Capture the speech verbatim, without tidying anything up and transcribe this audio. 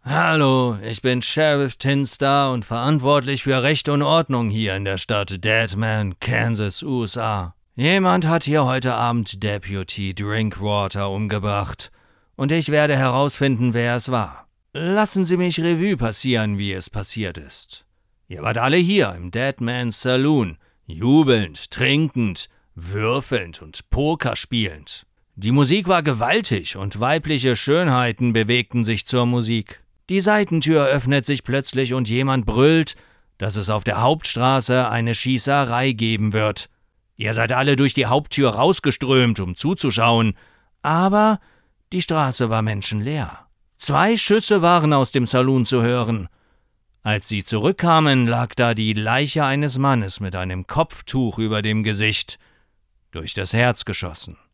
Hallo, ich bin Sheriff Tinstar und verantwortlich für Recht und Ordnung hier in der Stadt Deadman, Kansas, U S A. Jemand hat hier heute Abend Deputy Drinkwater umgebracht und ich werde herausfinden, wer es war. Lassen Sie mich Revue passieren, wie es passiert ist. Ihr wart alle hier im Deadman's Saloon, jubelnd, trinkend, würfelnd und Poker spielend. Die Musik war gewaltig und weibliche Schönheiten bewegten sich zur Musik. Die Seitentür öffnet sich plötzlich und jemand brüllt, dass es auf der Hauptstraße eine Schießerei geben wird. Ihr seid alle durch die Haupttür rausgeströmt, um zuzuschauen, aber die Straße war menschenleer. Zwei Schüsse waren aus dem Saloon zu hören. Als sie zurückkamen, lag da die Leiche eines Mannes mit einem Kopftuch über dem Gesicht, durch das Herz geschossen.